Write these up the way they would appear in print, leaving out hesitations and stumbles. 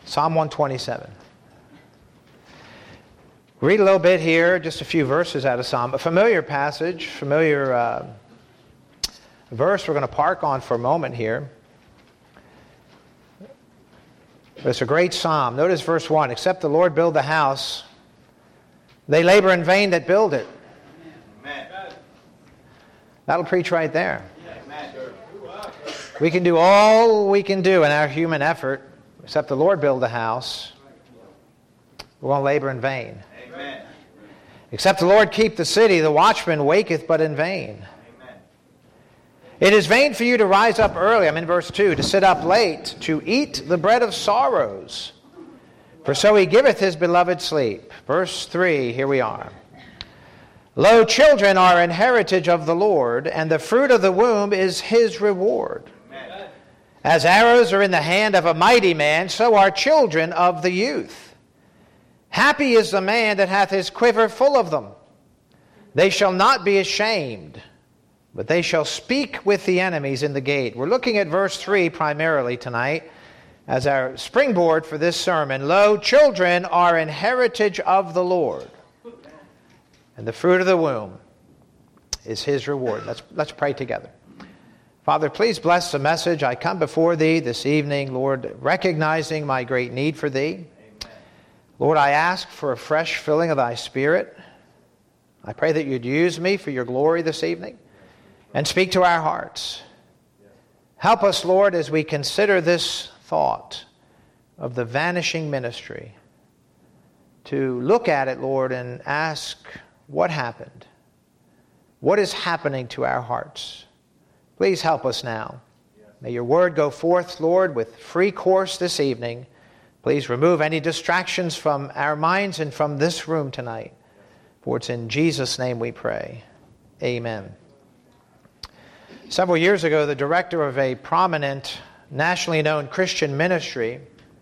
Psalm 127. Read a little bit here, just a few verses out of Psalm. A familiar passage, familiar verse we're going to park on for a moment here. But it's a great psalm. Notice verse 1. Except the Lord build the house, they labor in vain that build it. Amen. That'll preach right there. Amen. We can do all we can do in our human effort, except the Lord build the house. We're going to labor in vain. Amen. Except the Lord keep the city, the watchman waketh but in vain. Amen. It is vain for you to rise up early, I'm in verse 2, to sit up late, to eat the bread of sorrows. For so he giveth his beloved sleep. Verse 3, here we are. Lo, children are an heritage of the Lord, and the fruit of the womb is his reward. Amen. As arrows are in the hand of a mighty man, so are children of the youth. Happy is the man that hath his quiver full of them. They shall not be ashamed, but they shall speak with the enemies in the gate. We're looking at verse 3 primarily tonight as our springboard for this sermon. Lo, children are an heritage of the Lord, and the fruit of the womb is his reward. Let's pray together. Father, please bless the message. I come before thee this evening, Lord, recognizing my great need for thee. Lord, I ask for a fresh filling of thy Spirit. I pray that you'd use me for your glory this evening and speak to our hearts. Help us, Lord, as we consider this thought of the vanishing ministry, to look at it, Lord, and ask what happened. What is happening to our hearts? Please help us now. May your word go forth, Lord, with free course this evening. Please remove any distractions from our minds and from this room tonight. For it's in Jesus' name we pray. Amen. Several years ago, the director of a prominent, nationally known Christian ministry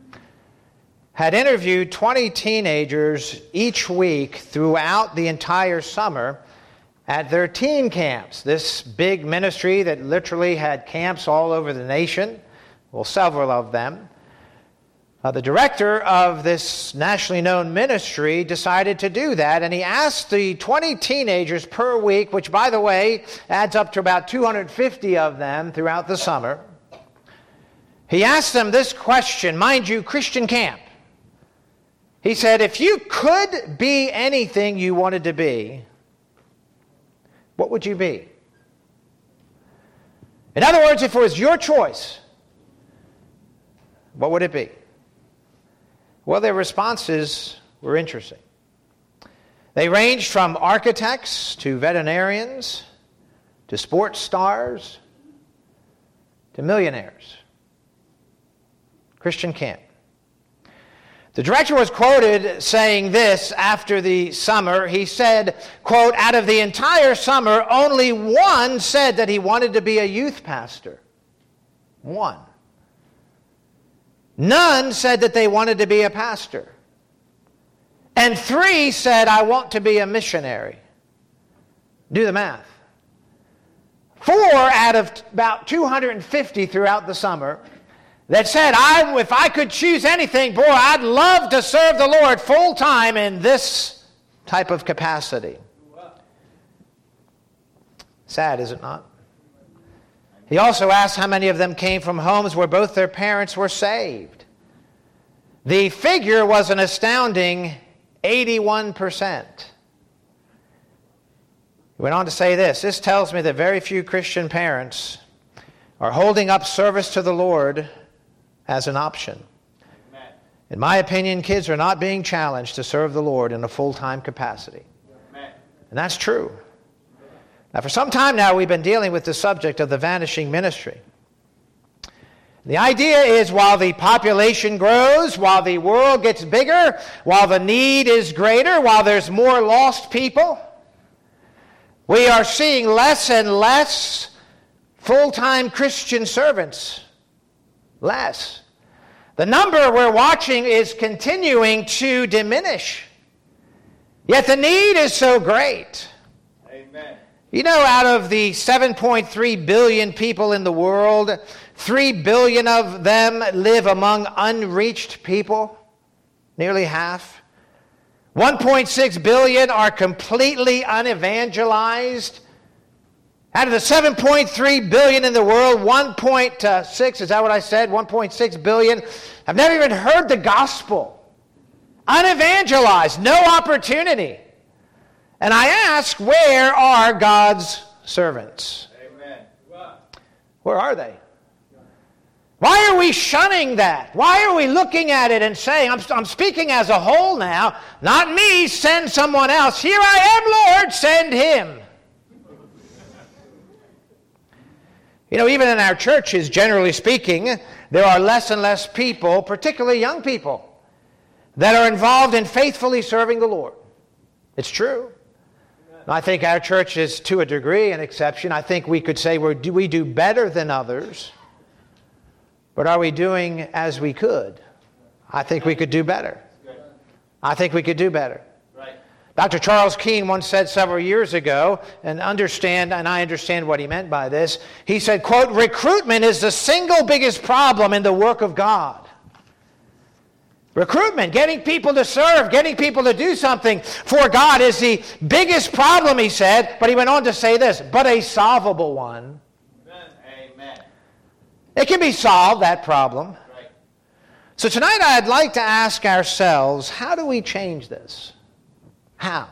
had interviewed 20 teenagers each week throughout the entire summer at their teen camps. This big ministry that literally had camps all over the nation, well, several of them. The director of this nationally known ministry decided to do that, and he asked the 20 teenagers per week, which, by the way, adds up to about 250 of them throughout the summer. He asked them this question, mind you, Christian camp. He said, if you could be anything you wanted to be, what would you be? In other words, if it was your choice, what would it be? Well, their responses were interesting. They ranged from architects to veterinarians to sports stars to millionaires. Christian camp. The director was quoted saying this after the summer. He said, quote, out of the entire summer, only one said that he wanted to be a youth pastor. One. None said that they wanted to be a pastor. And 3 said, I want to be a missionary. Do the math. 4 out of about 250 throughout the summer that said, if I could choose anything, boy, I'd love to serve the Lord full time in this type of capacity. Sad, is it not? He also asked how many of them came from homes where both their parents were saved. The figure was an astounding 81%. He went on to say this, this tells me that very few Christian parents are holding up service to the Lord as an option. Amen. In my opinion, kids are not being challenged to serve the Lord in a full-time capacity. Amen. And that's true. Now, for some time now, we've been dealing with the subject of the vanishing ministry. The idea is while the population grows, while the world gets bigger, while the need is greater, while there's more lost people, we are seeing less and less full-time Christian servants. Less. The number we're watching is continuing to diminish. Yet the need is so great. Amen. You know, out of the 7.3 billion people in the world, 3 billion of them live among unreached people, nearly half. 1.6 billion are completely unevangelized. Out of the 7.3 billion in the world, 1.6, is that what I said? 1.6 billion have never even heard the gospel. Unevangelized, no opportunity. And I ask, where are God's servants? Amen. Where are they? Why are we shunning that? Why are we looking at it and saying, I'm speaking as a whole now, not me, send someone else. Here I am, Lord, send him. You know, even in our churches, generally speaking, there are less and less people, particularly young people, that are involved in faithfully serving the Lord. It's true. I think our church is, to a degree, an exception. I think we could say we do better than others. But are we doing as we could? I think we could do better. I think we could do better. Dr. Charles Keene once said several years ago, and I understand what he meant by this. He said, quote, recruitment is the single biggest problem in the work of God. Recruitment, getting people to serve, getting people to do something for God is the biggest problem, he said. But he went on to say this, but a solvable one. Amen. It can be solved, that problem. Right. So tonight I'd like to ask ourselves, how do we change this? How?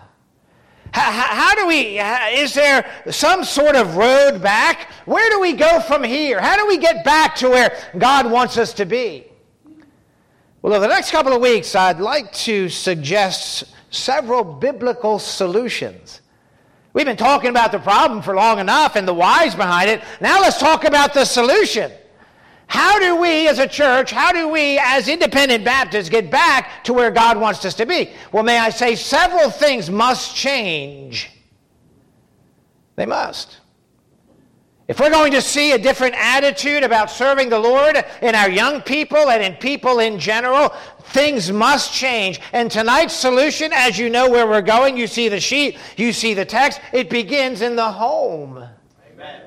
How do we, is there some sort of road back? Where do we go from here? How do we get back to where God wants us to be? Well, over the next couple of weeks, I'd like to suggest several biblical solutions. We've been talking about the problem for long enough and the whys behind it. Now let's talk about the solution. How do we as a church, how do we as independent Baptists get back to where God wants us to be? Well, may I say several things must change. They must. If we're going to see a different attitude about serving the Lord in our young people and in people in general, things must change. And tonight's solution, as you know where we're going, you see the sheet, you see the text, it begins in the home. Amen.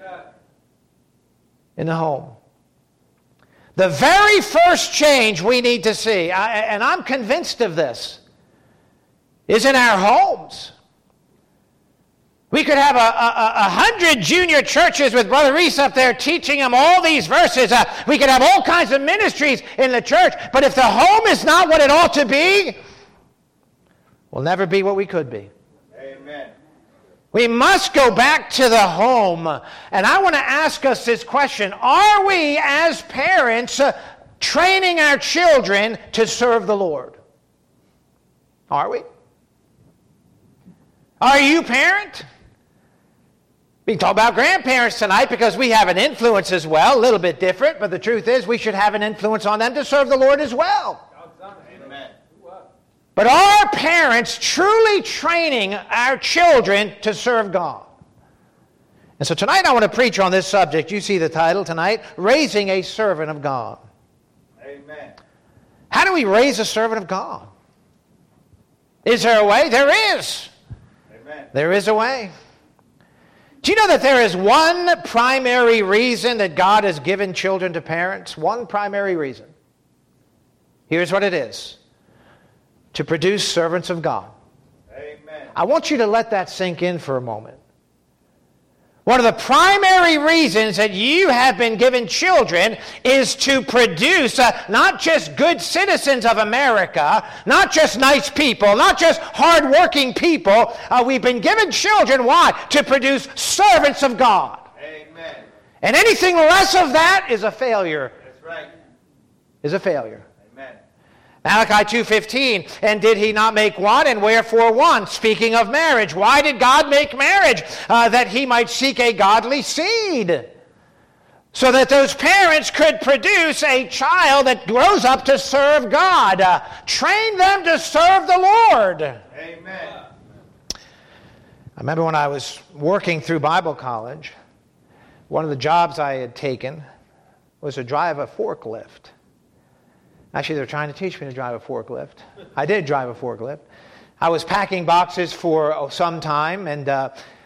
In the home. The very first change we need to see, and I'm convinced of this, is in our homes. We could have 100 junior churches with Brother Reese up there teaching them all these verses. We could have all kinds of ministries in the church, but if the home is not what it ought to be, we'll never be what we could be. Amen. We must go back to the home. And I want to ask us this question. Are we, as parents, training our children to serve the Lord? Are we? Are you parent? We can talk about grandparents tonight because we have an influence as well, a little bit different, but the truth is we should have an influence on them to serve the Lord as well. Amen. But are parents truly training our children to serve God? And so tonight I want to preach on this subject. You see the title tonight, Raising a Servant of God. Amen. How do we raise a servant of God? Is there a way? There is. Amen. There is a way. Do you know that there is one primary reason that God has given children to parents? One primary reason. Here's what it is. To produce servants of God. Amen. I want you to let that sink in for a moment. One of the primary reasons that you have been given children is to produce not just good citizens of America, not just nice people, not just hardworking people. We've been given children, why? To produce servants of God. Amen. And anything less of that is a failure. That's right. Is a failure. Amen. Malachi 2:15, and did he not make one, and wherefore one? Speaking of marriage. Why did God make marriage? That he might seek a godly seed. So that those parents could produce a child that grows up to serve God. Train them to serve the Lord. Amen. I remember when I was working through Bible college, one of the jobs I had taken was to drive a forklift. Actually, they were trying to teach me to drive a forklift. I did drive a forklift. I was packing boxes for some time, and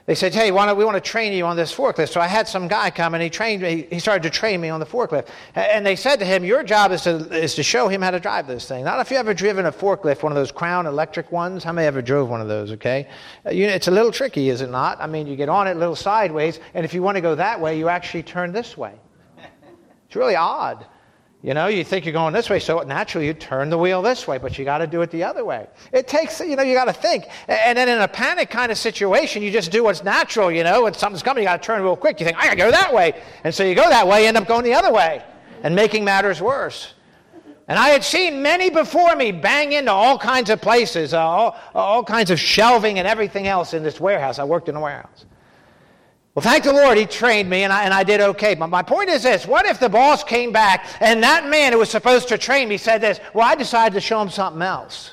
They said, hey, we want to train you on this forklift. So I had some guy come and he started to train me on the forklift. And they said to him, your job is to show him how to drive this thing. Not if you ever driven a forklift, one of those Crown electric ones. How many ever drove one of those, okay? It's a little tricky, is it not? I mean, you get on it a little sideways, and if you want to go that way, you actually turn this way. It's really odd. You think you're going this way, so naturally you turn the wheel this way, but you got to do it the other way. It takes, you got to think. And then in a panic kind of situation, you just do what's natural, when something's coming, you got to turn real quick. You think, I got to go that way. And so you go that way, end up going the other way and making matters worse. And I had seen many before me bang into all kinds of places, all kinds of shelving and everything else in this warehouse. I worked in a warehouse. Well, thank the Lord, he trained me, and I did okay. But my point is this. What if the boss came back, and that man who was supposed to train me said this, well, I decided to show him something else.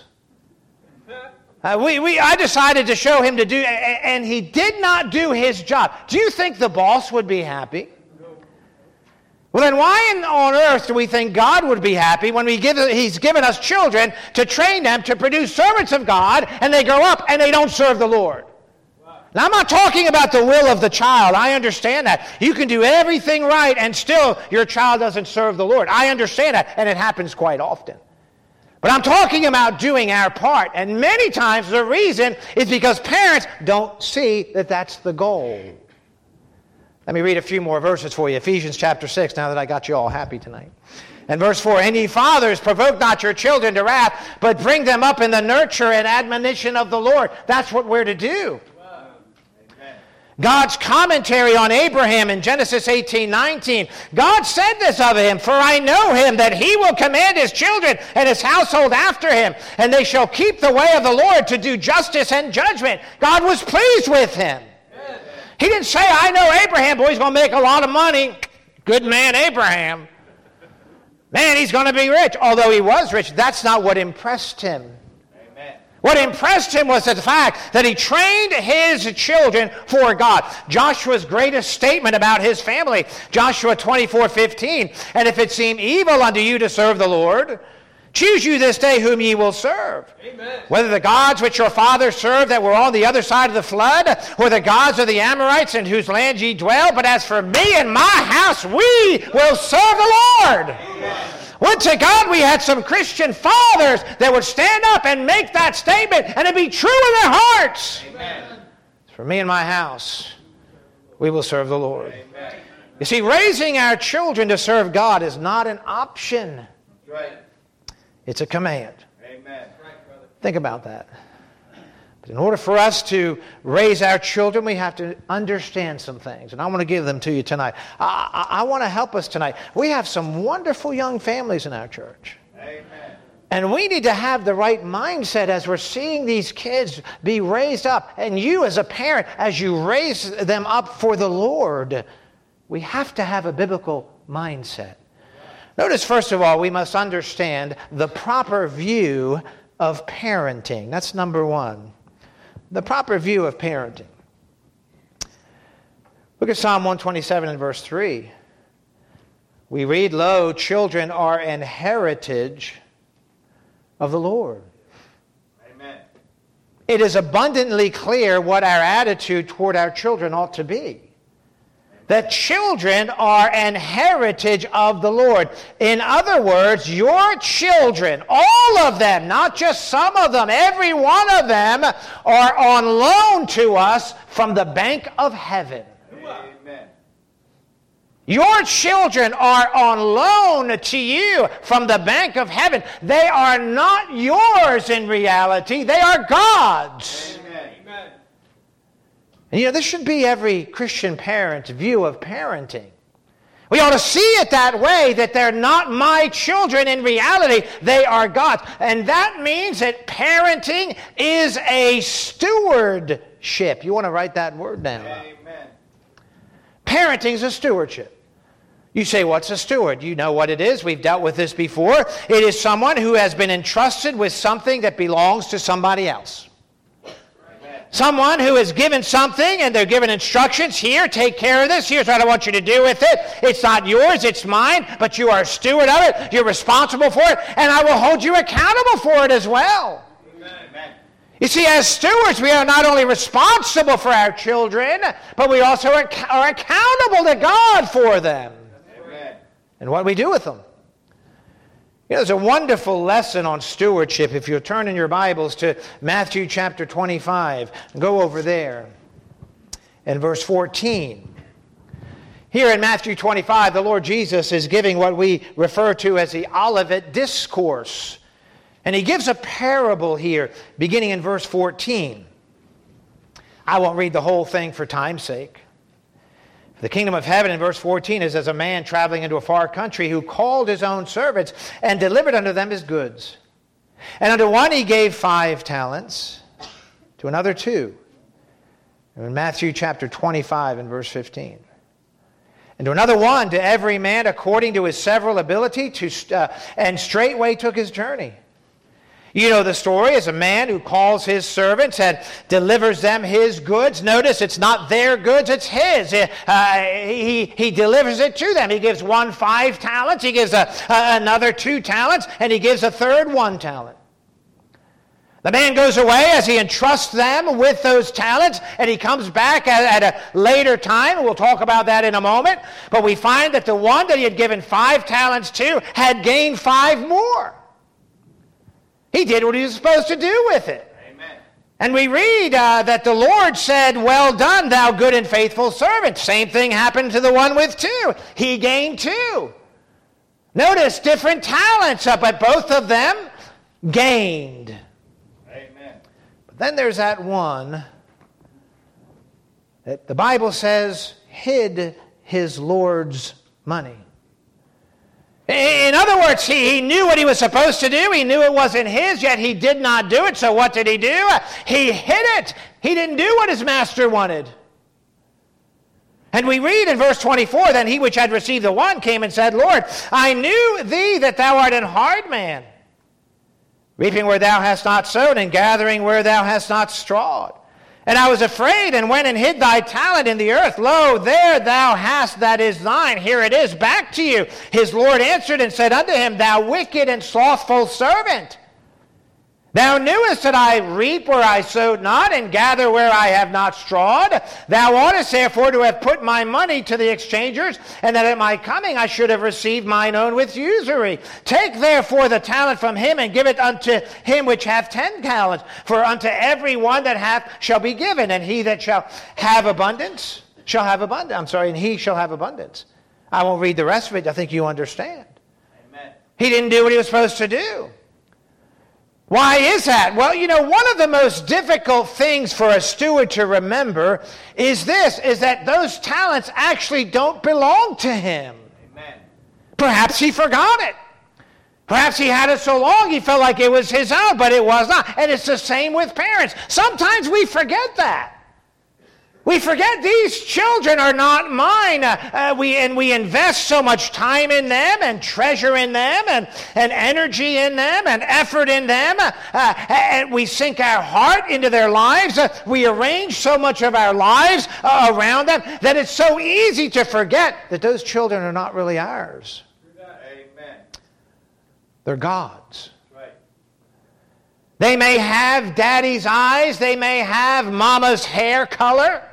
I decided to show him to do, and he did not do his job. Do you think the boss would be happy? Well, then why on earth do we think God would be happy when he's given us children to train them to produce servants of God, and they grow up and they don't serve the Lord? Now, I'm not talking about the will of the child. I understand that. You can do everything right and still your child doesn't serve the Lord. I understand that, and it happens quite often. But I'm talking about doing our part. And many times the reason is because parents don't see that that's the goal. Let me read a few more verses for you. Ephesians chapter 6, now that I got you all happy tonight. And verse 4, and ye fathers, provoke not your children to wrath, but bring them up in the nurture and admonition of the Lord. That's what we're to do. God's commentary on Abraham in Genesis 18:19. God said this of him, for I know him, that he will command his children and his household after him, and they shall keep the way of the Lord to do justice and judgment. God was pleased with him. He didn't say, I know Abraham, boy, he's going to make a lot of money. Good man, Abraham. Man, he's going to be rich. Although he was rich, that's not what impressed him. What impressed him was the fact that he trained his children for God. Joshua's greatest statement about his family, Joshua 24:15, and if it seem evil unto you to serve the Lord, choose you this day whom ye will serve. Amen. Whether the gods which your fathers served that were on the other side of the flood, or the gods of the Amorites in whose land ye dwell, but as for me and my house, we will serve the Lord. Amen. Would to God we had some Christian fathers that would stand up and make that statement and it be true in their hearts. Amen. For me and my house, we will serve the Lord. Amen. You see, raising our children to serve God is not an option. Right. It's a command. Amen. Think about that. But in order for us to raise our children, we have to understand some things. And I want to give them to you tonight. I want to help us tonight. We have some wonderful young families in our church. Amen. And we need to have the right mindset as we're seeing these kids be raised up. And you as a parent, as you raise them up for the Lord, we have to have a biblical mindset. Notice, first of all, we must understand the proper view of parenting. That's number one. The proper view of parenting. Look at Psalm 127 and verse 3. We read, lo, children are an heritage of the Lord. Amen. It is abundantly clear what our attitude toward our children ought to be. That children are an heritage of the Lord. In other words, your children, all of them, not just some of them, every one of them are on loan to us from the bank of heaven. Amen. Your children are on loan to you from the bank of heaven. They are not yours in reality. They are God's. Amen. And this should be every Christian parent's view of parenting. We ought to see it that way, that they're not my children in reality, they are God's. And that means that parenting is a stewardship. You want to write that word down. Amen. Parenting is a stewardship. You say, what's a steward? You know what it is. We've dealt with this before. It is someone who has been entrusted with something that belongs to somebody else. Someone who is given something and they're given instructions. Here, take care of this. Here's what I want you to do with it. It's not yours, it's mine, but you are a steward of it. You're responsible for it, and I will hold you accountable for it as well. Amen. You see, as stewards, we are not only responsible for our children, but we also are accountable to God for them. Amen. And what we do with them. You know, there's a wonderful lesson on stewardship. If you'll turn in your Bibles to Matthew chapter 25, go over there in verse 14. Here in Matthew 25, the Lord Jesus is giving what we refer to as the Olivet Discourse. And he gives a parable here, beginning in verse 14. I won't read the whole thing for time's sake. The kingdom of heaven in verse 14 is as a man traveling into a far country who called his own servants and delivered unto them his goods. And unto one he gave 5 talents, to another 2. And in Matthew chapter 25 and verse 15. And to another 1, to every man according to his several ability, and straightway took his journey. You know the story, as a man who calls his servants and delivers them his goods. Notice it's not their goods, it's his. He delivers it to them. He gives one 5 talents, he gives another 2 talents, and he gives a third 1 talent. The man goes away as he entrusts them with those talents, and he comes back at a later time, and we'll talk about that in a moment. But we find that the one that he had given 5 talents to had gained 5 more. He did what he was supposed to do with it. Amen. And we read that the Lord said, "Well done, thou good and faithful servant." Same thing happened to the one with 2. He gained 2. Notice different talents, but both of them gained. Amen. But then there's that one that the Bible says hid his Lord's money. In other words, he knew what he was supposed to do. He knew it wasn't his, yet he did not do it. So what did he do? He hid it. He didn't do what his master wanted. And we read in verse 24, "Then he which had received the 1 came and said, Lord, I knew thee that thou art an hard man, reaping where thou hast not sown, and gathering where thou hast not strawed. And I was afraid, and went and hid thy talent in the earth. Lo, there thou hast that is thine. Here it is, back to you. His Lord answered and said unto him, Thou wicked and slothful servant, thou knewest that I reap where I sowed not, and gather where I have not strawed. Thou oughtest therefore to have put my money to the exchangers, and that at my coming I should have received mine own with usury. Take therefore the talent from him, and give it unto him which hath 10 talents. For unto every one that hath shall be given, and he that shall have abundance shall have abundance. And he shall have abundance. I won't read the rest of it. I think you understand. Amen. He didn't do what he was supposed to do. Why is that? Well, you know, one of the most difficult things for a steward to remember is that those talents actually don't belong to him. Amen. Perhaps he forgot it. Perhaps he had it so long he felt like it was his own, but it was not. And it's the same with parents. Sometimes we forget that. We forget these children are not mine. We invest so much time in them, and treasure in them, and energy in them, and effort in them. And we sink our heart into their lives. We arrange so much of our lives around them that it's so easy to forget that those children are not really ours. Amen. They're God's. Right. They may have daddy's eyes. They may have mama's hair color.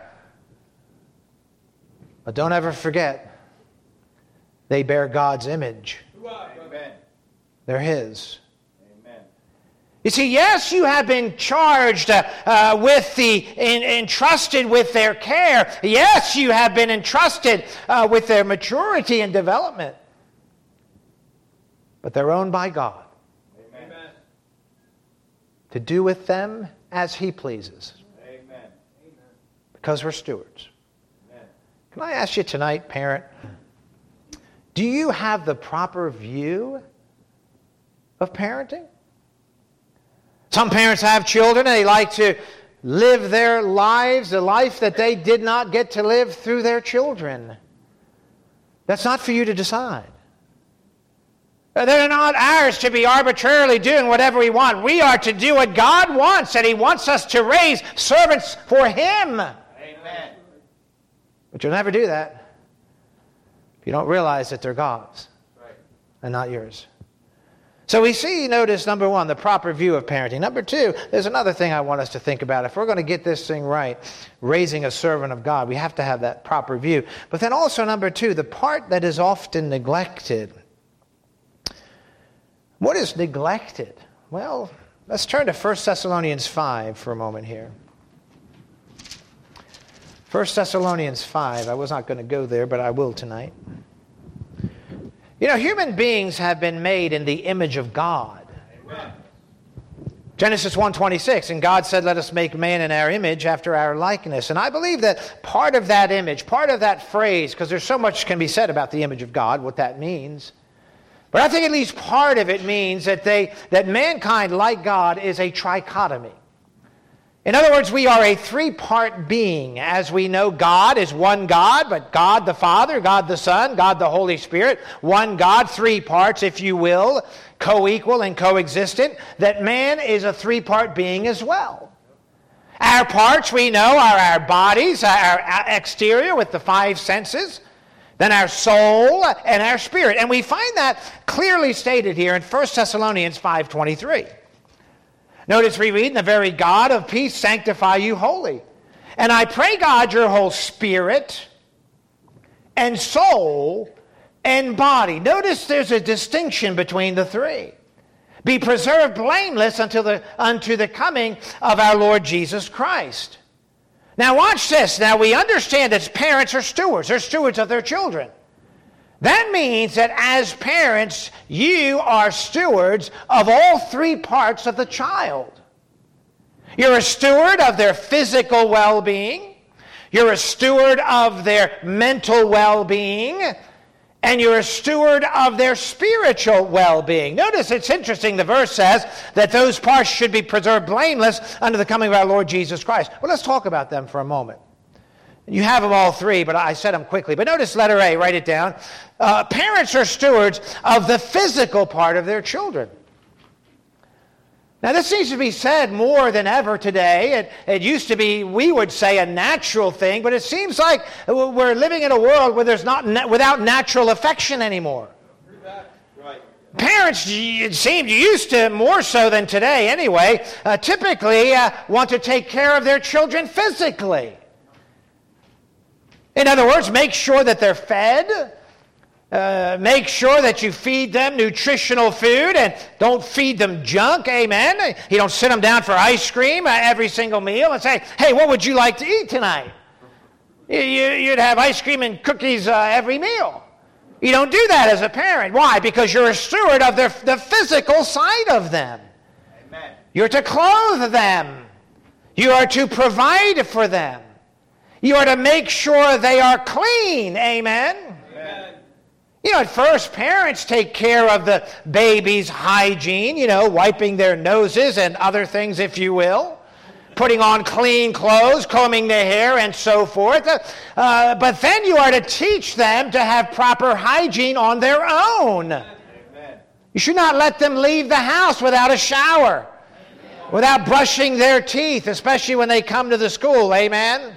But don't ever forget, they bear God's image. Amen. They're His. Amen. You see, yes, you have been charged entrusted with their care. Yes, you have been entrusted with their maturity and development. But they're owned by God. Amen. To do with them as He pleases. Amen. Because we're stewards. Can I ask you tonight, parent, do you have the proper view of parenting? Some parents have children and they like to live their lives, the life that they did not get to live through their children. That's not for you to decide. They're not ours to be arbitrarily doing whatever we want. We are to do what God wants, and He wants us to raise servants for Him. Amen. But you'll never do that if you don't realize that they're God's and not yours. So we see, notice, number one, the proper view of parenting. Number two, there's another thing I want us to think about. If we're going to get this thing right, raising a servant of God, we have to have that proper view. But then also, number two, the part that is often neglected. What is neglected? Well, let's turn to 1 Thessalonians 5 for a moment here. 1 Thessalonians 5. I was not going to go there, but I will tonight. You know, human beings have been made in the image of God. Amen. Genesis 1:26, and God said, let us make man in our image after our likeness. And I believe that part of that image, part of that phrase, because there's so much can be said about the image of God, what that means. But I think at least part of it means that mankind, like God, is a trichotomy. In other words, we are a three-part being. As we know, God is one God, but God the Father, God the Son, God the Holy Spirit, one God, three parts, if you will, co-equal and coexistent, that man is a three-part being as well. Our parts, we know, are our bodies, our exterior with the five senses, then our soul and our spirit. And we find that clearly stated here in 1 Thessalonians 5:23. Notice we read, and the very God of peace sanctify you wholly. And I pray God your whole spirit and soul and body. Notice there's a distinction between the three. Be preserved blameless unto the coming of our Lord Jesus Christ. Now watch this. Now we understand that parents are stewards. They're stewards of their children. That means that as parents, you are stewards of all three parts of the child. You're a steward of their physical well-being. You're a steward of their mental well-being. And you're a steward of their spiritual well-being. Notice it's interesting, the verse says that those parts should be preserved blameless unto the coming of our Lord Jesus Christ. Well, let's talk about them for a moment. You have them all three, but I said them quickly. But notice letter A, write it down. Parents are stewards of the physical part of their children. Now, this seems to be said more than ever today. It used to be, we would say, a natural thing, but it seems like we're living in a world where there's without natural affection anymore. Right. Parents, it seemed, used to, more so than today anyway, typically want to take care of their children physically. In other words, make sure that they're fed. Make sure that you feed them nutritional food and don't feed them junk, amen? You don't sit them down for ice cream every single meal and say, hey, what would you like to eat tonight? You'd have ice cream and cookies every meal. You don't do that as a parent. Why? Because you're a steward of the physical side of them. Amen. You're to clothe them. You are to provide for them. You are to make sure they are clean. Amen? Amen. You know, at first, parents take care of the baby's hygiene, wiping their noses and other things, if you will, putting on clean clothes, combing their hair, and so forth. But then you are to teach them to have proper hygiene on their own. Amen. You should not let them leave the house without a shower, without brushing their teeth, especially when they come to the school. Amen?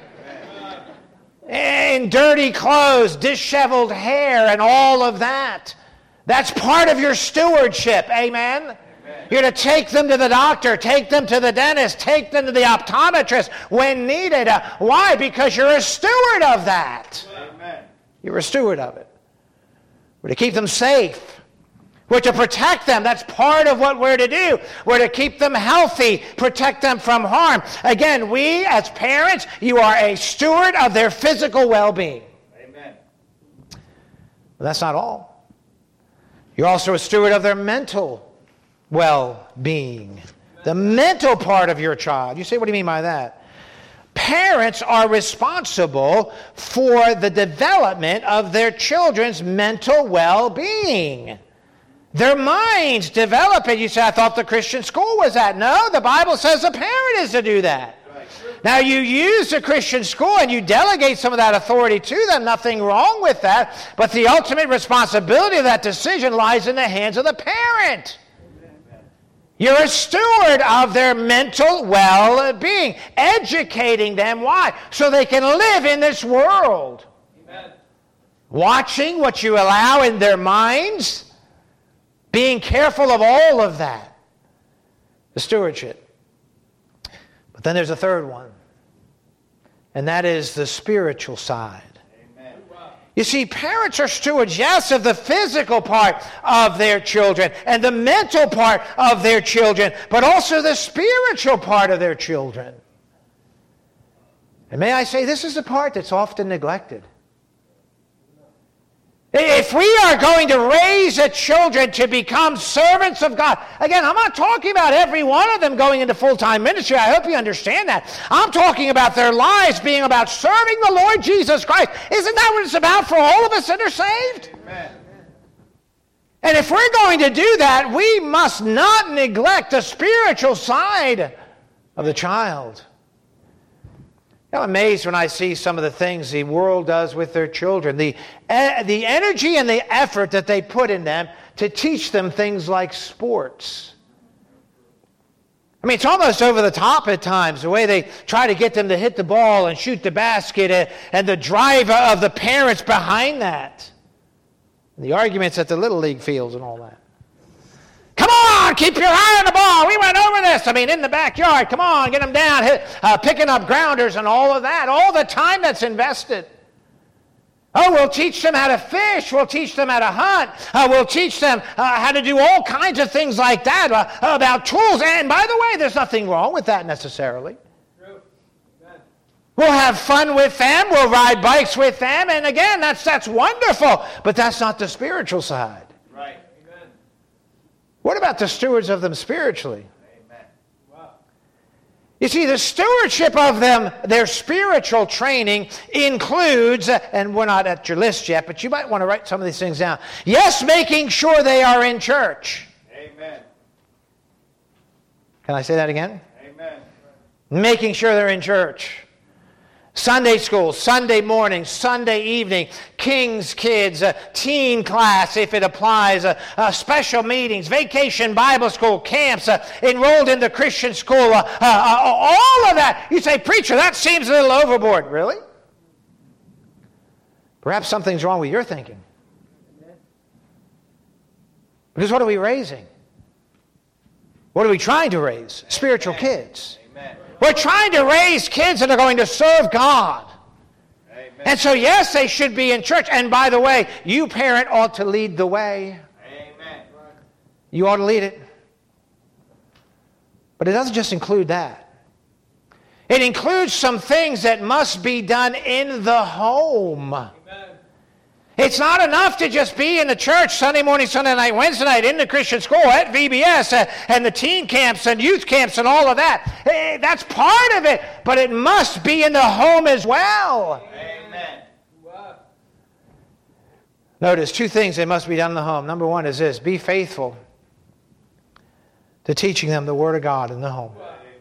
In dirty clothes, disheveled hair, and all of that. That's part of your stewardship. Amen? Amen. You're to take them to the doctor, take them to the dentist, take them to the optometrist when needed. Why? Because you're a steward of that. Amen. You're a steward of it. We're to keep them safe. We're to protect them. That's part of what we're to do. We're to keep them healthy, protect them from harm. Again, we as parents, you are a steward of their physical well-being. Amen. But that's not all. You're also a steward of their mental well-being. The mental part of your child. You say, what do you mean by that? Parents are responsible for the development of their children's mental well-being. Their minds develop it. You say, I thought the Christian school was that. No, the Bible says the parent is to do that. Right. Now, you use the Christian school and you delegate some of that authority to them. Nothing wrong with that. But the ultimate responsibility of that decision lies in the hands of the parent. You're a steward of their mental well-being, educating them. Why? So they can live in this world. Amen. Watching what you allow in their minds, being careful of all of that, the stewardship. But then there's a third one, and that is the spiritual side. Amen. You see, parents are stewards, yes, of the physical part of their children and the mental part of their children, but also the spiritual part of their children. And may I say, this is the part that's often neglected. If we are going to raise the children to become servants of God, again, I'm not talking about every one of them going into full-time ministry. I hope you understand that. I'm talking about their lives being about serving the Lord Jesus Christ. Isn't that what it's about for all of us that are saved? Amen. And if we're going to do that, we must not neglect the spiritual side of the child. I'm amazed when I see some of the things the world does with their children. The energy and the effort that they put in them to teach them things like sports. I mean, it's almost over the top at times, the way they try to get them to hit the ball and shoot the basket and the drive of the parents behind that. And the arguments at the Little League fields and all that. Come on, keep your eye on the ball. We went over this. I mean, in the backyard. Come on, get them down, picking up grounders and all of that. All the time that's invested. Oh, we'll teach them how to fish. We'll teach them how to hunt. We'll teach them how to do all kinds of things like that about tools. And by the way, there's nothing wrong with that necessarily. True. Amen. We'll have fun with them. We'll ride bikes with them. And again, that's wonderful. But that's not the spiritual side. Right. Amen. What about the stewards of them spiritually? Amen. Wow. You see, the stewardship of them, their spiritual training includes, and we're not at your list yet, but you might want to write some of these things down. Yes, making sure they are in church. Amen. Can I say that again? Amen. Making sure they're in church. Sunday school, Sunday morning, Sunday evening, King's Kids, teen class if it applies, special meetings, vacation Bible school, camps, enrolled in the Christian school, all of that. You say, preacher, that seems a little overboard. Really? Perhaps something's wrong with your thinking. Because what are we raising? What are we trying to raise? Spiritual kids. Amen. We're trying to raise kids that are going to serve God. Amen. And so, yes, they should be in church. And by the way, you parent ought to lead the way. Amen. You ought to lead it. But it doesn't just include that. It includes some things that must be done in the home. Amen. It's not enough to just be in the church Sunday morning, Sunday night, Wednesday night, in the Christian school, at VBS, and the teen camps and youth camps and all of that. That's part of it, but it must be in the home as well. Amen. Notice two things that must be done in the home. Number one is this: be faithful to teaching them the Word of God in the home.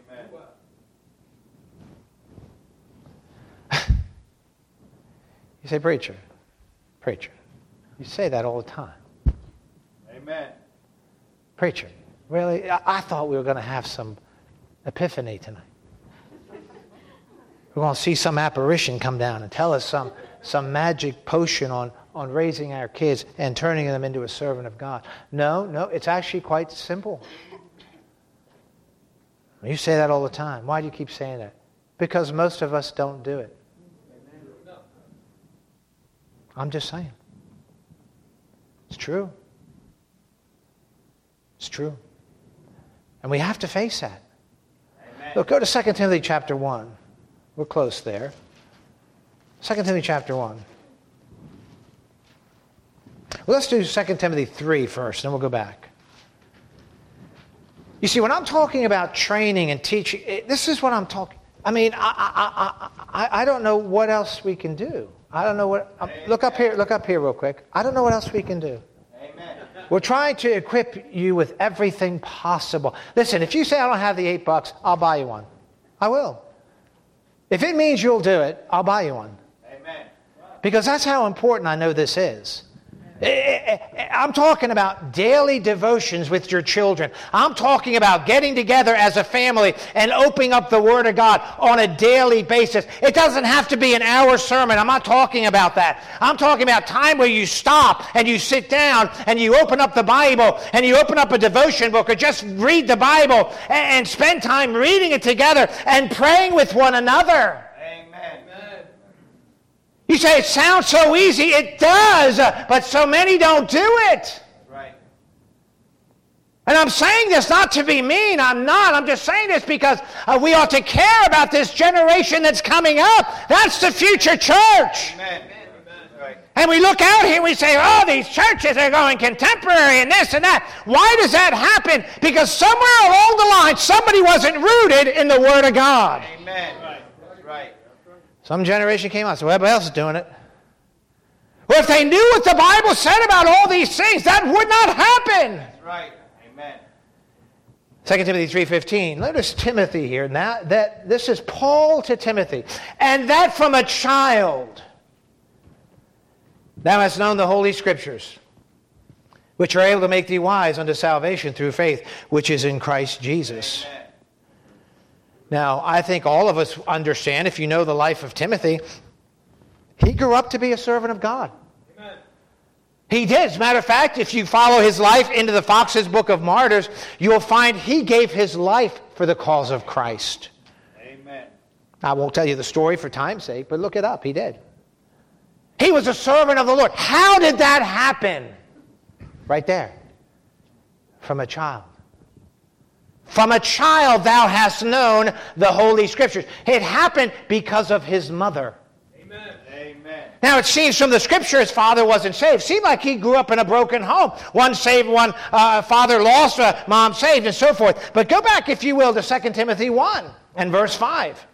You say, preacher, you say that all the time. Amen. Preacher, really? I thought we were going to have some epiphany tonight. We're going to see some apparition come down and tell us some magic potion on raising our kids and turning them into a servant of God. No, it's actually quite simple. You say that all the time. Why do you keep saying that? Because most of us don't do it. I'm just saying. It's true. It's true. And we have to face that. Amen. Look, go to 2 Timothy chapter 1. We're close there. 2 Timothy chapter 1. Well, let's do 2 Timothy 3 first, then we'll go back. You see, when I'm talking about training and teaching, this is what I'm talking. I mean, I don't know what else we can do. I don't know what. Look up here real quick. I don't know what else we can do. Amen. We're trying to equip you with everything possible. Listen, if you say I don't have the $8, I'll buy you one. I will. If it means you'll do it, I'll buy you one. Amen. Because that's how important I know this is. I'm talking about daily devotions with your children. I'm talking about getting together as a family and opening up the Word of God on a daily basis. It doesn't have to be an hour sermon. I'm not talking about that. I'm talking about time where you stop and you sit down and you open up the Bible and you open up a devotion book or just read the Bible and spend time reading it together and praying with one another. You say, it sounds so easy. It does, but so many don't do it. Right. And I'm saying this not to be mean. I'm not. I'm just saying this because we ought to care about this generation that's coming up. That's the future church. Amen. Right. And we look out here and we say, oh, these churches are going contemporary and this and that. Why does that happen? Because somewhere along the line, somebody wasn't rooted in the Word of God. Amen. Right. That's right. Some generation came out, so everybody else is doing it. Well, if they knew what the Bible said about all these things, that would not happen. That's right. Amen. 2 Timothy 3:15. Notice Timothy here. Now that this is Paul to Timothy. And that from a child thou hast known the Holy Scriptures, which are able to make thee wise unto salvation through faith, which is in Christ Jesus. Amen. Now, I think all of us understand, if you know the life of Timothy, he grew up to be a servant of God. Amen. He did. As a matter of fact, if you follow his life into the Fox's Book of Martyrs, you'll find he gave his life for the cause of Christ. Amen. I won't tell you the story for time's sake, but look it up. He did. He was a servant of the Lord. How did that happen? Right there. From a child. From a child thou hast known the Holy Scriptures. It happened because of his mother. Amen. Amen. Now it seems from the Scripture his father wasn't saved. It seemed like he grew up in a broken home. One saved, one father lost, mom saved, and so forth. But go back, if you will, to 2 Timothy 1 and verse 5.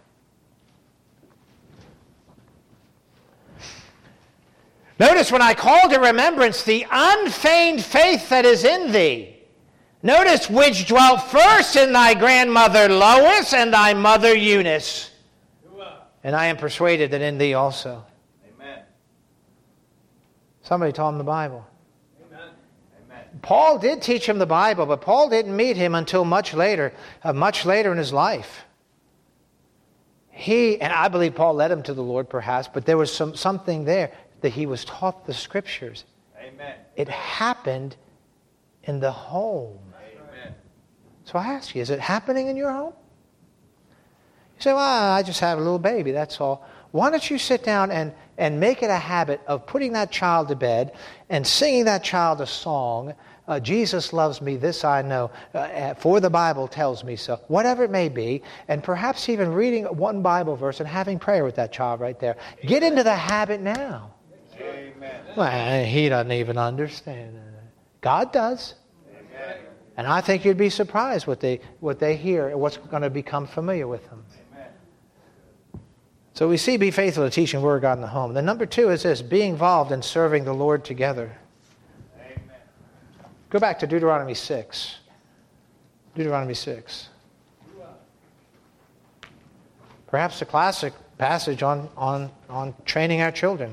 Notice, when I call to remembrance the unfeigned faith that is in thee. Notice, which dwelt first in thy grandmother Lois and thy mother Eunice. And I am persuaded that in thee also. Amen. Somebody taught him the Bible. Amen. Amen. Paul did teach him the Bible, but Paul didn't meet him until much later in his life. And I believe Paul led him to the Lord perhaps, but there was something there that he was taught the Scriptures. Amen. It happened in the home. Amen. So I ask you, is it happening in your home? You say, well, I just have a little baby, that's all. Why don't you sit down and make it a habit of putting that child to bed and singing that child a song, Jesus loves me, this I know, for the Bible tells me so, whatever it may be, and perhaps even reading one Bible verse and having prayer with that child right there. Get into the habit now. Amen. Well, he doesn't even understand that. God does. Amen. And I think you'd be surprised what they hear and what's going to become familiar with them. Amen. So we see be faithful to teaching the Word of God in the home. Then number 2 is this, be involved in serving the Lord together. Amen. Go back to Deuteronomy 6. Deuteronomy 6. Perhaps a classic passage on training our children.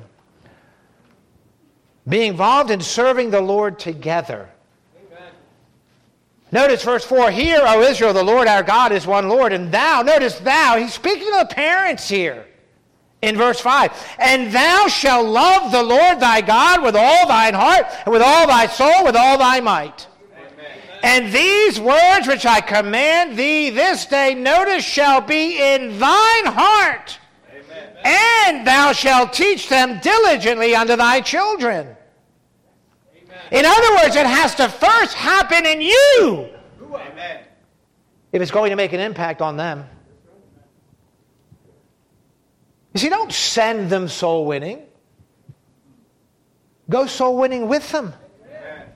Be involved in serving the Lord together. Amen. Notice verse 4, Hear, O Israel, the Lord our God is one Lord, and thou, notice thou, he's speaking to the parents here in verse 5, and thou shalt love the Lord thy God with all thine heart, and with all thy soul, with all thy might. Amen. And these words which I command thee this day, notice, shall be in thine heart, Amen. and thou shalt teach them diligently unto thy children. In other words, it has to first happen in you Amen. if it's going to make an impact on them. You see, don't send them soul winning. Go soul winning with them. Amen.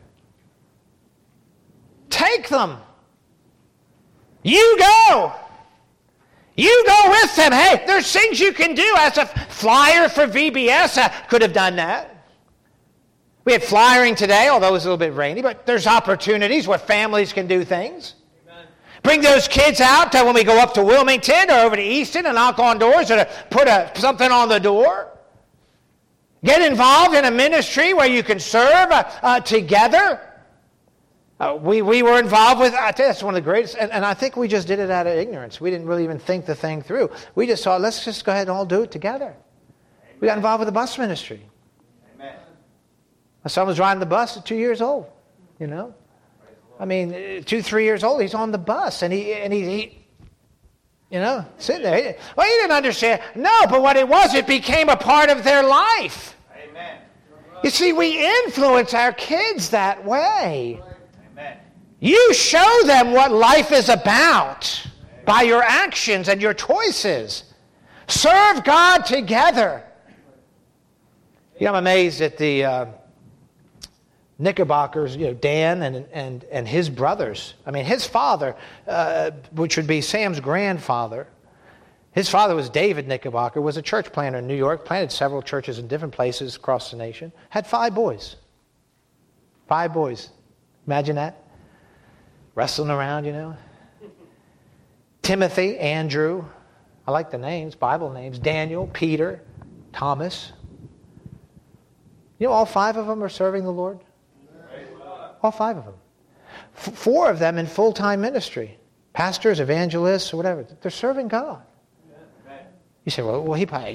Take them. You go. You go with them. Hey, there's things you can do. As a flyer for VBS, I could have done that. We had flyering today, although it was a little bit rainy, but there's opportunities where families can do things. Amen. Bring those kids out when we go up to Wilmington or over to Easton and knock on doors or to put something on the door. Get involved in a ministry where you can serve together. We were involved with, I tell you, that's one of the greatest, and I think we just did it out of ignorance. We didn't really even think the thing through. We just thought, let's just go ahead and all do it together. Amen. We got involved with the bus ministry. Amen. My son was riding the bus at 2 years old, you know. I mean, 2, 3 years old, he's on the bus, and he you know, sitting there. Well, he didn't understand. No, but what it was, it became a part of their life. Amen. You see, we influence our kids that way. Amen. You show them what life is about by your actions and your choices. Serve God together. You know, I'm amazed at the Knickerbockers, you know, Dan and his brothers. I mean, his father, which would be Sam's grandfather, his father was David Knickerbocker, was a church planter in New York, planted several churches in different places across the nation, had 5 boys. 5 boys. Imagine that. Wrestling around, you know. Timothy, Andrew, I like the names, Bible names, Daniel, Peter, Thomas. You know, all 5 of them are serving the Lord. All 5 of them. 4 of them in full-time ministry. Pastors, evangelists, or whatever. They're serving God. You say, well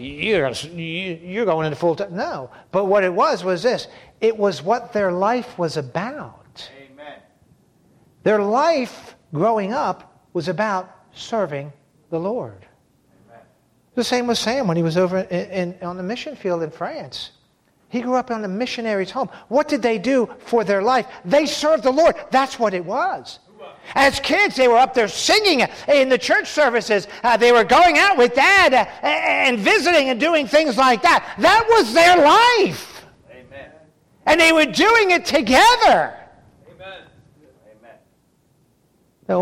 you're going into full-time. No. But what it was this. It was what their life was about. Amen. Their life growing up was about serving the Lord. Amen. The same with Sam when he was over on the mission field in France. He grew up in a missionary's home. What did they do for their life? They served the Lord. That's what it was. As kids, they were up there singing in the church services. They were going out with Dad and visiting and doing things like that. That was their life. Amen. And they were doing it together. Amen. Amen. No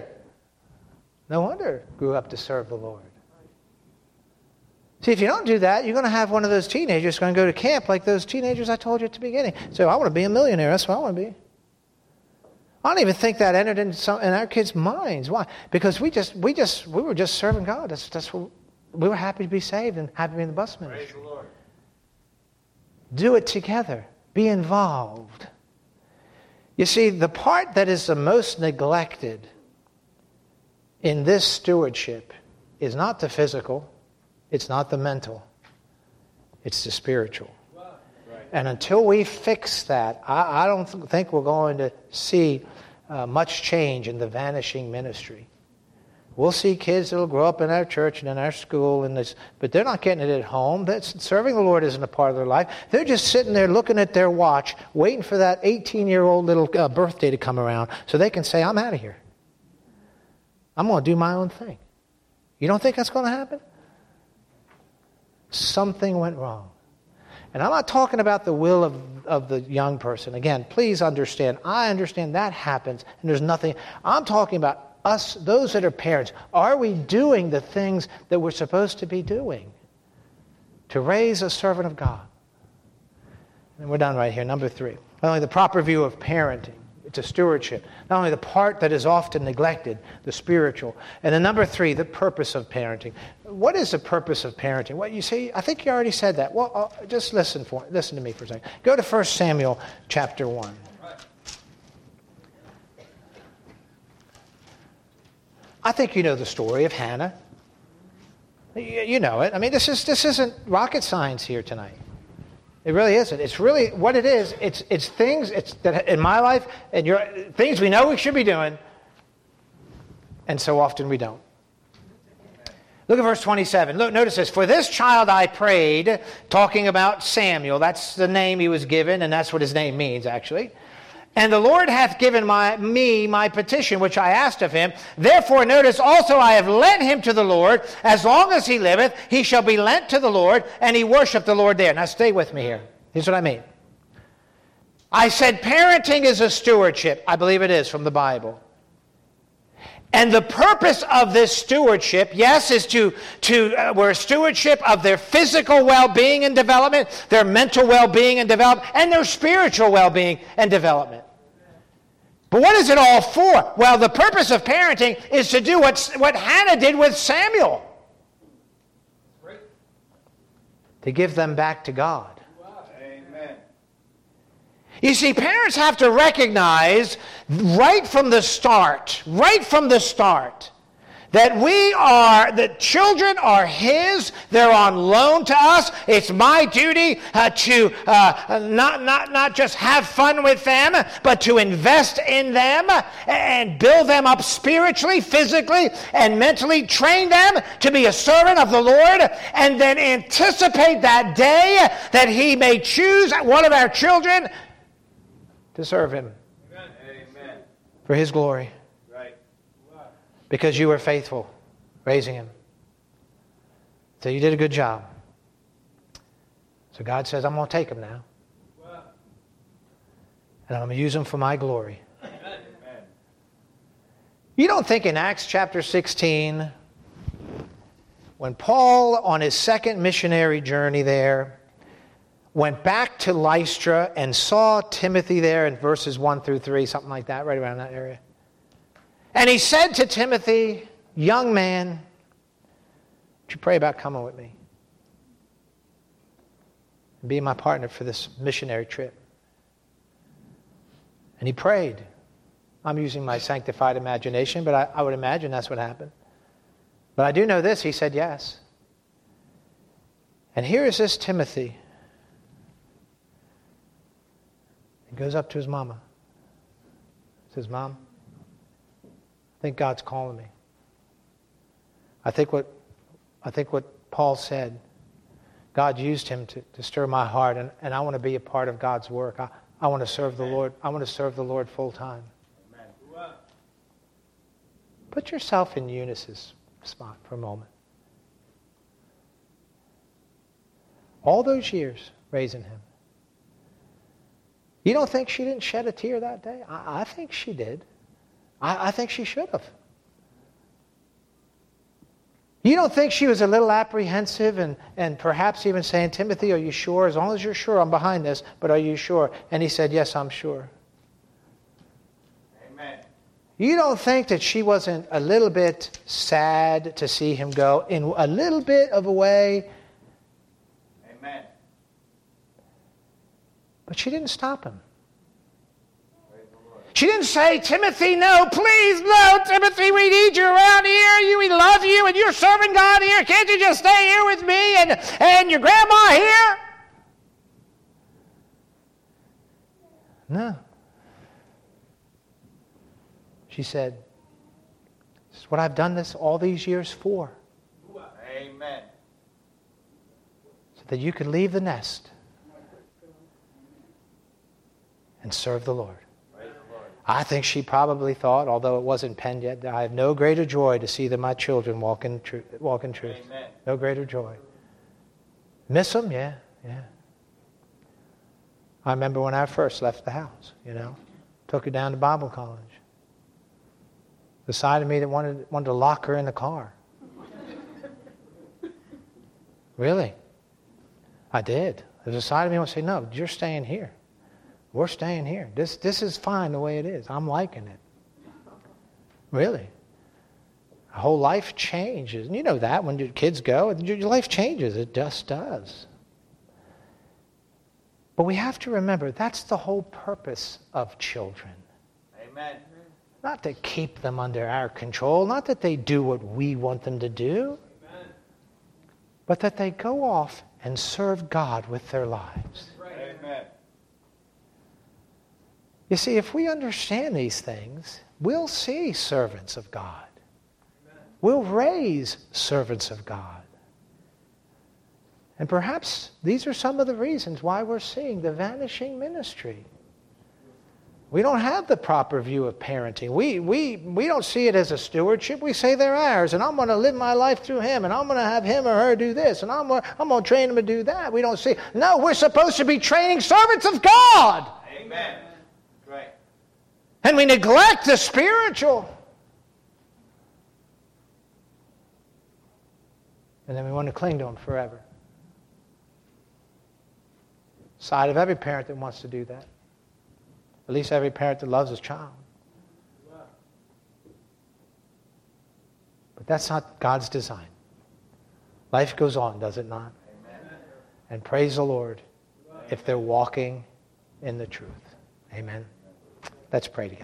wonder grew up to serve the Lord. See, if you don't do that, you're going to have one of those teenagers going to go to camp like those teenagers I told you at the beginning. So I want to be a millionaire. That's what I want to be. I don't even think that entered in our kids' minds. Why? Because we were just serving God. That's what we were happy to be saved and happy to be in the bus ministry. Praise the Lord. Do it together. Be involved. You see, the part that is the most neglected in this stewardship is not the physical. It's not the mental. It's the spiritual. Right. And until we fix that, I don't think we're going to see much change in the vanishing ministry. We'll see kids that will grow up in our church and in our school, but they're not getting it at home. Serving the Lord isn't a part of their life. They're just sitting there looking at their watch, waiting for that 18-year-old little birthday to come around so they can say, I'm out of here. I'm going to do my own thing. You don't think that's going to happen? Something went wrong. And I'm not talking about the will of the young person. Again, please understand. I understand that happens, and there's nothing. I'm talking about us, those that are parents. Are we doing the things that we're supposed to be doing to raise a servant of God? And we're done right here. Number 3. Not only the proper view of parenting. It's a stewardship. Not only the part that is often neglected, the spiritual. And then number 3, the purpose of parenting. What is the purpose of parenting? Well, you see, I think you already said that. Well, just listen to me for a second. Go to 1 Samuel chapter 1. I think you know the story of Hannah. You know it. I mean, this isn't rocket science here tonight. It really isn't. It's really what it is. It's things that in my life and your things we know we should be doing, and so often we don't. Look at verse 27. Look, notice this. For this child I prayed, talking about Samuel. That's the name he was given, and that's what his name means, actually. And the Lord hath given me my petition, which I asked of him. Therefore, notice also I have lent him to the Lord. As long as he liveth, he shall be lent to the Lord, and he worshiped the Lord there. Now, stay with me here. Here's what I mean. I said parenting is a stewardship. I believe it is from the Bible. And the purpose of this stewardship, yes, is we're a stewardship of their physical well-being and development, their mental well-being and development, and their spiritual well-being and development. But what is it all for? Well, the purpose of parenting is to do what Hannah did with Samuel. To give them back to God. You see, parents have to recognize right from the start, that children are His. They're on loan to us. It's my duty to not just have fun with them, but to invest in them and build them up spiritually, physically, and mentally. Train them to be a servant of the Lord, and then anticipate that day that He may choose one of our children to serve Him. Amen. For His glory. Right. Because you were faithful raising him. So you did a good job. So God says, I'm going to take him now. And I'm going to use him for my glory. Amen. You don't think in Acts chapter 16, when Paul, on his second missionary journey there, went back to Lystra and saw Timothy there in verses 1 through 3, something like that, right around that area. And he said to Timothy, young man, would you pray about coming with me? And being my partner for this missionary trip. And he prayed. I'm using my sanctified imagination, but I would imagine that's what happened. But I do know this, he said yes. And here is this Timothy. He goes up to his mama. Says, Mom, I think God's calling me. I think what Paul said, God used him to stir my heart, and I want to be a part of God's work. I want to serve the Lord. I want to serve the Lord full time. Amen. Put yourself in Eunice's spot for a moment. All those years raising him. You don't think she didn't shed a tear that day? I think she did. I think she should have. You don't think she was a little apprehensive and perhaps even saying, Timothy, are you sure? As long as you're sure, I'm behind this, but are you sure? And he said, yes, I'm sure. Amen. You don't think that she wasn't a little bit sad to see him go in a little bit of a way? Amen. But she didn't stop him. She didn't say, Timothy, no, please, no, Timothy, we need you around here. We love you, and you're serving God here. Can't you just stay here with me and your grandma here? No. She said, this is what I've done this all these years for. Amen. So that you could leave the nest and serve the Lord. I think she probably thought, although it wasn't penned yet, that I have no greater joy to see than my children walk in truth. Amen. No greater joy. Miss them? Yeah. I remember when I first left the house, took her down to Bible college. The side of me that wanted to lock her in the car. Really? I did. There's a side of me that would say, no, you're staying here. We're staying here. This is fine the way it is. I'm liking it. Really. A whole life changes. And you know that when your kids go, your life changes. It just does. But we have to remember that's the whole purpose of children. Amen. Not to keep them under our control, not that they do what we want them to do, but that they go off and serve God with their lives. Amen. You see, if we understand these things, we'll see servants of God. We'll raise servants of God. And perhaps these are some of the reasons why we're seeing the vanishing ministry. We don't have the proper view of parenting. We don't see it as a stewardship. We say they're ours, and I'm going to live my life through him, and I'm going to have him or her do this, and I'm going to train them to do that. We don't see. No, we're supposed to be training servants of God. Amen. Right. And we neglect the spiritual. And then we want to cling to them forever. Side of every parent that wants to do that. At least every parent that loves his child. But that's not God's design. Life goes on, does it not? Amen. And praise the Lord if they're walking in the truth. Amen. Let's pray together.